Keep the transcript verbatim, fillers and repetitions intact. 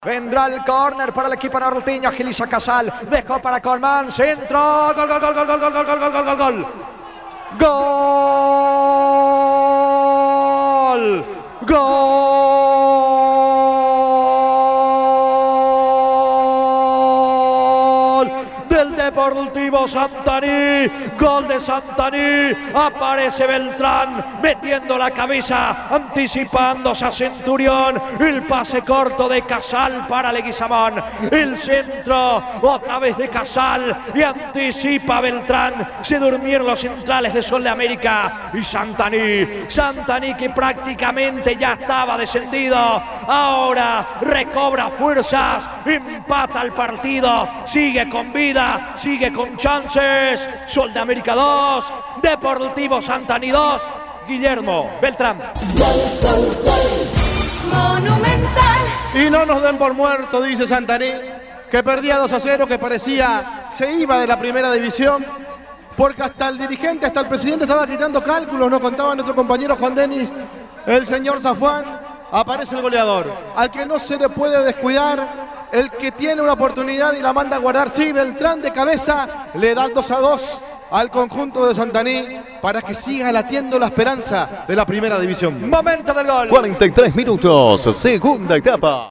Vendrá el córner para el equipo norteño. Agiliza Casal. Dejó para Colmán. Centro. Gol, gol, gol, gol, gol, gol, gol, gol, gol, gol, gol. Gol. Gol del Deportivo Santaní. Gol de Santaní. Aparece Beltrán metiendo la cabeza, anticipándose a Centurión. El pase corto de Casal para Leguizamón. El centro otra vez de Casal y anticipa Beltrán. Se durmieron los centrales de Sol de América y Santaní. Santaní que prácticamente ya estaba descendido. Ahora recobra fuerzas, empata el partido, sigue con vida, sigue con chances. Sol de América dos, Deportivo Santaní dos. Guillermo Beltrán. Monumental. Y no nos den por muerto, dice Santaní, que perdía dos a cero, que parecía se iba de la primera división, porque hasta el dirigente, hasta el presidente estaba quitando cálculos. Nos contaba nuestro compañero Juan Denis, el señor Zafuán. Aparece el goleador, al que no se le puede descuidar, el que tiene una oportunidad y la manda a guardar. Sí, Beltrán de cabeza le da el dos a dos al conjunto de Santaní para que siga latiendo la esperanza de la primera división. Momento del gol. cuarenta y tres minutos, segunda etapa.